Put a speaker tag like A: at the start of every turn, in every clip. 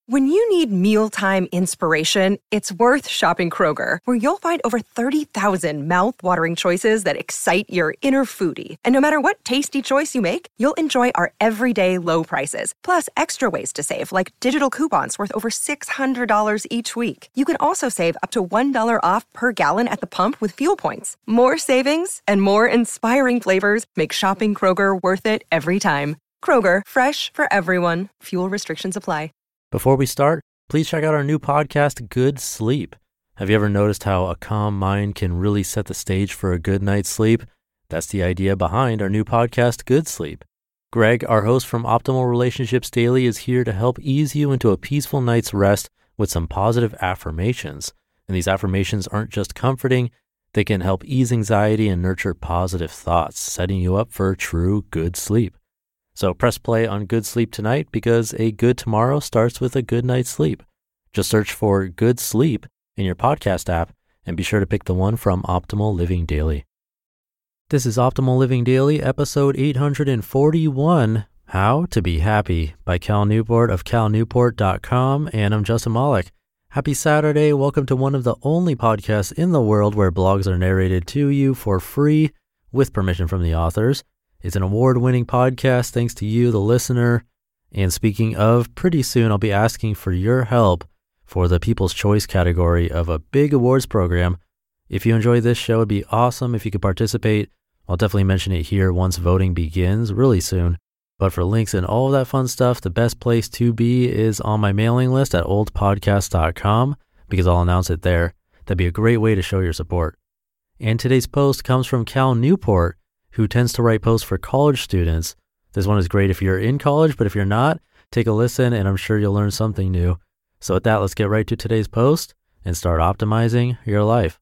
A: When you need mealtime inspiration, it's worth shopping Kroger, where you'll find over 30,000 mouth-watering choices that excite your inner foodie. And no matter what tasty choice you make, you'll enjoy our everyday low prices, plus extra ways to save, like digital coupons worth over $600 each week. You can also save up to $1 off per gallon at the pump with fuel points. More savings and more inspiring flavors make shopping Kroger worth it every time. Kroger, fresh for everyone. Fuel restrictions apply.
B: Before we start, please check out our new podcast, Good Sleep. Have you ever noticed how a calm mind can really set the stage for a good night's sleep? That's the idea behind our new podcast, Good Sleep. Greg, our host from Optimal Relationships Daily, is here to help ease you into a peaceful night's rest with some positive affirmations. And these affirmations aren't just comforting, they can help ease anxiety and nurture positive thoughts, setting you up for true good sleep. So press play on Good Sleep tonight, because a good tomorrow starts with a good night's sleep. Just search for Good Sleep in your podcast app and be sure to pick the one from Optimal Living Daily. This is Optimal Living Daily, episode 841, How to Be Happy by Cal Newport of calnewport.com, and I'm Justin Malik. Happy Saturday. Welcome to one of the only podcasts in the world where blogs are narrated to you for free with permission from the authors. It's an award-winning podcast thanks to you, the listener. And speaking of, pretty soon I'll be asking for your help for the People's Choice category of a big awards program. If you enjoy this show, it'd be awesome if you could participate. I'll definitely mention it here once voting begins really soon. But for links and all of that fun stuff, the best place to be is on my mailing list at oldpodcast.com, because I'll announce it there. That'd be a great way to show your support. And today's post comes from Cal Newport, who tends to write posts for college students. This one is great if you're in college, but if you're not, take a listen and I'm sure you'll learn something new. So with that, let's get right to today's post and start optimizing your life.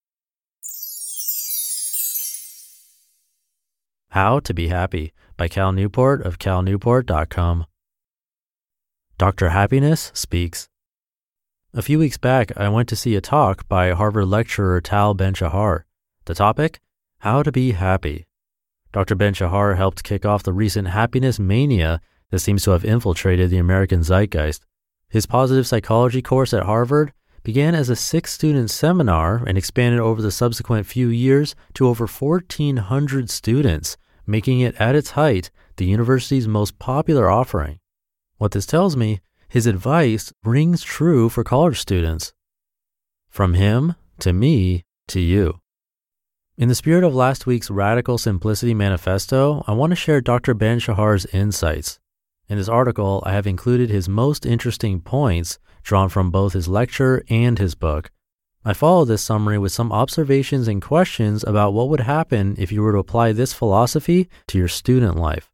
B: How to Be Happy by Cal Newport of calnewport.com. Dr. Happiness speaks. A few weeks back, I went to see a talk by Harvard lecturer Tal Ben-Shahar. The topic? How to Be Happy. Dr. Ben-Shahar helped kick off the recent happiness mania that seems to have infiltrated the American zeitgeist. His positive psychology course at Harvard began as a 6-student seminar and expanded over the subsequent few years to over 1,400 students, making it at its height the university's most popular offering. What this tells me, his advice rings true for college students. From him, to me, to you. In the spirit of last week's Radical Simplicity Manifesto, I want to share Dr. Ben-Shahar's insights. In this article, I have included his most interesting points drawn from both his lecture and his book. I follow this summary with some observations and questions about what would happen if you were to apply this philosophy to your student life.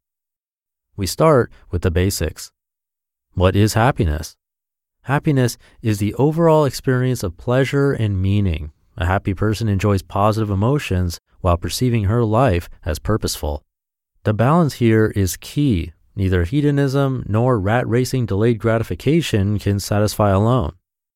B: We start with the basics. What is happiness? Happiness is the overall experience of pleasure and meaning. A happy person enjoys positive emotions while perceiving her life as purposeful. The balance here is key. Neither hedonism nor rat-racing delayed gratification can satisfy alone.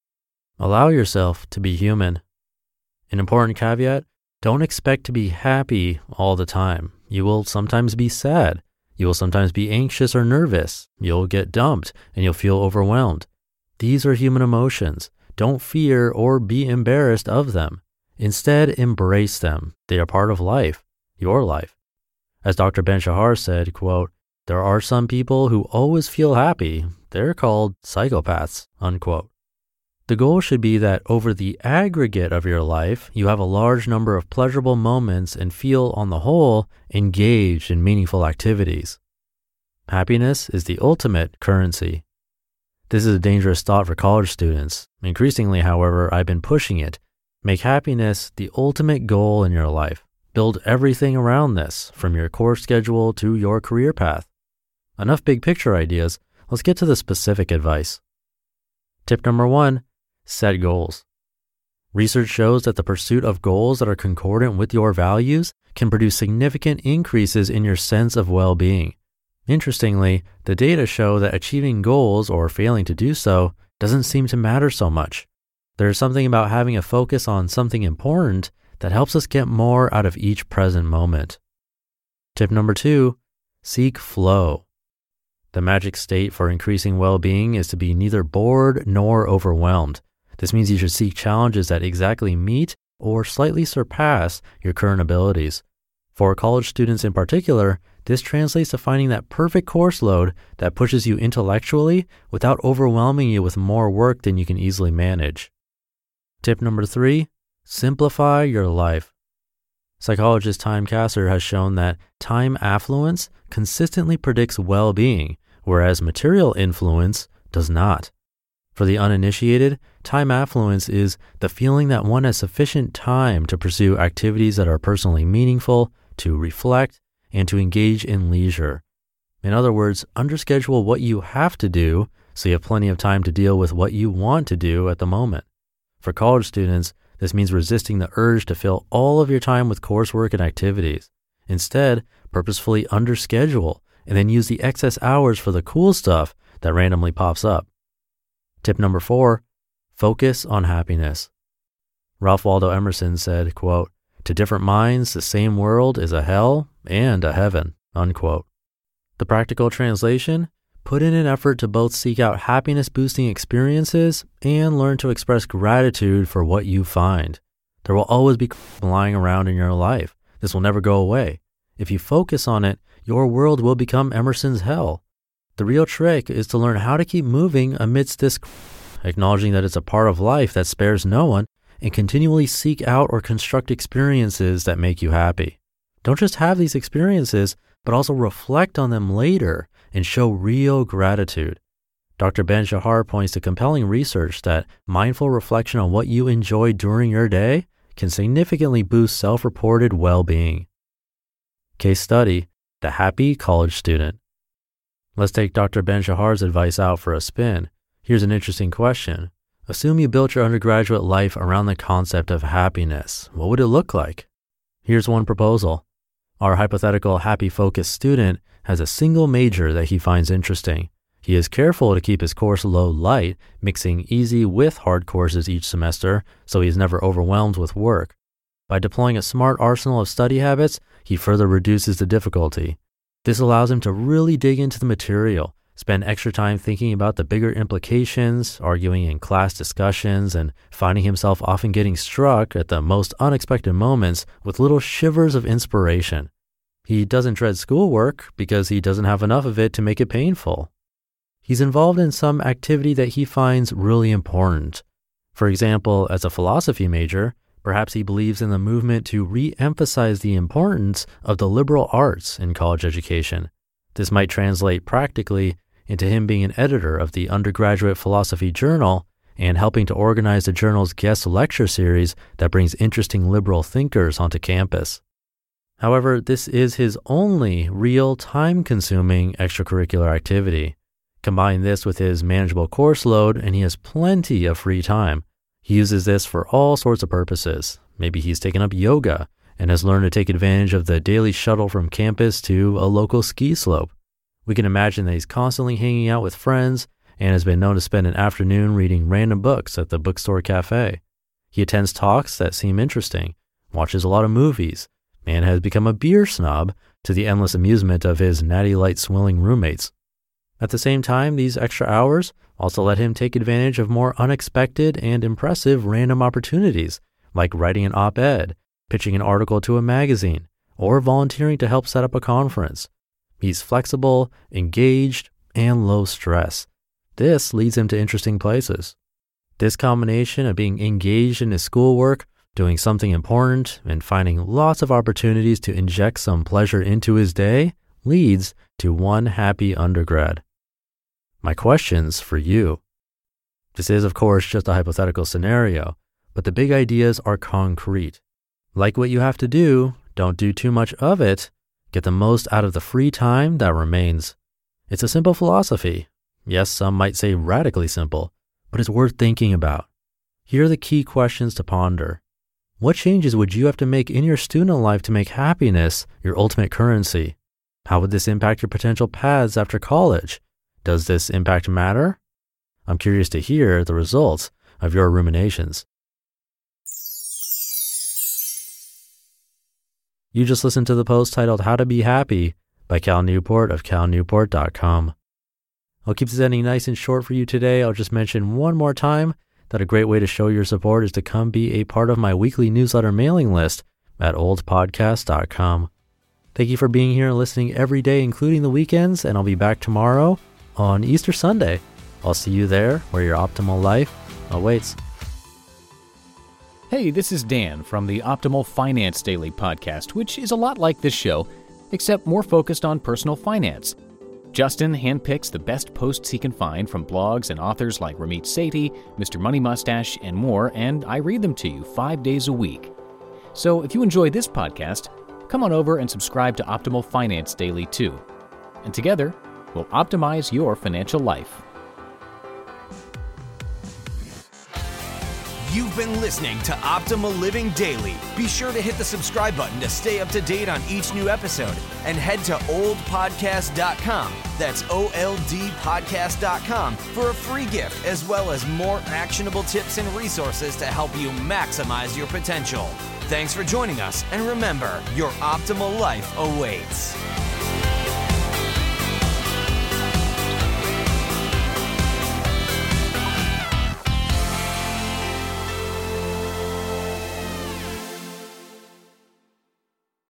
B: Allow yourself to be human. An important caveat, don't expect to be happy all the time. You will sometimes be sad. You will sometimes be anxious or nervous. You'll get dumped and you'll feel overwhelmed. These are human emotions. Don't fear or be embarrassed of them. Instead, embrace them. They are part of life, your life. As Dr. Ben-Shahar said, quote, "There are some people who always feel happy. They're called psychopaths," unquote. The goal should be that over the aggregate of your life, you have a large number of pleasurable moments and feel, on the whole, engaged in meaningful activities. Happiness is the ultimate currency. This is a dangerous thought for college students. Increasingly, however, I've been pushing it. Make happiness the ultimate goal in your life. Build everything around this, from your course schedule to your career path. Enough big picture ideas. Let's get to the specific advice. Tip number 1, set goals. Research shows that the pursuit of goals that are concordant with your values can produce significant increases in your sense of well-being. Interestingly, the data show that achieving goals or failing to do so doesn't seem to matter so much. There's something about having a focus on something important that helps us get more out of each present moment. Tip number 2, seek flow. The magic state for increasing well-being is to be neither bored nor overwhelmed. This means you should seek challenges that exactly meet or slightly surpass your current abilities. For college students in particular, this translates to finding that perfect course load that pushes you intellectually without overwhelming you with more work than you can easily manage. Tip number 3, simplify your life. Psychologist Time Kasser has shown that time affluence consistently predicts well-being, whereas material influence does not. For the uninitiated, time affluence is the feeling that one has sufficient time to pursue activities that are personally meaningful, to reflect, and to engage in leisure. In other words, underschedule what you have to do so you have plenty of time to deal with what you want to do at the moment. For college students, this means resisting the urge to fill all of your time with coursework and activities. Instead, purposefully underschedule and then use the excess hours for the cool stuff that randomly pops up. Tip number 4, focus on happiness. Ralph Waldo Emerson said, quote, "To different minds, the same world is a hell and a heaven," unquote. The practical translation, put in an effort to both seek out happiness-boosting experiences and learn to express gratitude for what you find. There will always be lying around in your life. This will never go away. If you focus on it, your world will become Emerson's hell. The real trick is to learn how to keep moving amidst this, acknowledging that it's a part of life that spares no one, and continually seek out or construct experiences that make you happy. Don't just have these experiences, but also reflect on them later and show real gratitude. Dr. Ben Shahar points to compelling research that mindful reflection on what you enjoy during your day can significantly boost self-reported well-being. Case study, the happy college student. Let's take Dr. Ben Shahar's advice out for a spin. Here's an interesting question. Assume you built your undergraduate life around the concept of happiness. What would it look like? Here's one proposal. Our hypothetical happy-focused student has a single major that he finds interesting. He is careful to keep his course load light, mixing easy with hard courses each semester, so he is never overwhelmed with work. By deploying a smart arsenal of study habits, he further reduces the difficulty. This allows him to really dig into the material, spend extra time thinking about the bigger implications, arguing in class discussions, and finding himself often getting struck at the most unexpected moments with little shivers of inspiration. He doesn't dread schoolwork because he doesn't have enough of it to make it painful. He's involved in some activity that he finds really important. For example, as a philosophy major, perhaps he believes in the movement to re-emphasize the importance of the liberal arts in college education. This might translate practically into him being an editor of the undergraduate philosophy journal and helping to organize the journal's guest lecture series that brings interesting liberal thinkers onto campus. However, this is his only real time-consuming extracurricular activity. Combine this with his manageable course load and he has plenty of free time. He uses this for all sorts of purposes. Maybe he's taken up yoga and has learned to take advantage of the daily shuttle from campus to a local ski slope. We can imagine that he's constantly hanging out with friends and has been known to spend an afternoon reading random books at the bookstore cafe. He attends talks that seem interesting, watches a lot of movies, and has become a beer snob to the endless amusement of his natty light swilling roommates. At the same time, these extra hours also let him take advantage of more unexpected and impressive random opportunities, like writing an op-ed, pitching an article to a magazine, or volunteering to help set up a conference. He's flexible, engaged, and low stress. This leads him to interesting places. This combination of being engaged in his schoolwork, doing something important, and finding lots of opportunities to inject some pleasure into his day leads to one happy undergrad. My questions for you. This is, of course, just a hypothetical scenario, but the big ideas are concrete. Like what you have to do, don't do too much of it. Get the most out of the free time that remains. It's a simple philosophy. Yes, some might say radically simple, but it's worth thinking about. Here are the key questions to ponder. What changes would you have to make in your student life to make happiness your ultimate currency? How would this impact your potential paths after college? Does this impact matter? I'm curious to hear the results of your ruminations. You just listened to the post titled How to Be Happy by Cal Newport of calnewport.com. I'll keep this ending nice and short for you today. I'll just mention one more time that a great way to show your support is to come be a part of my weekly newsletter mailing list at oldpodcast.com. Thank you for being here and listening every day, including the weekends, and I'll be back tomorrow on Easter Sunday. I'll see you there where your optimal life awaits.
C: Hey, this is Dan from the Optimal Finance Daily podcast, which is a lot like this show, except more focused on personal finance. Justin handpicks the best posts he can find from blogs and authors like Ramit Sethi, Mr. Money Mustache, and more, and I read them to you 5 days a week. So if you enjoy this podcast, come on over and subscribe to Optimal Finance Daily too. And together, we'll optimize your financial life.
D: You've been listening to Optimal Living Daily. Be sure to hit the subscribe button to stay up to date on each new episode and head to oldpodcast.com. That's OLDpodcast.com for a free gift as well as more actionable tips and resources to help you maximize your potential. Thanks for joining us, and remember, your optimal life awaits.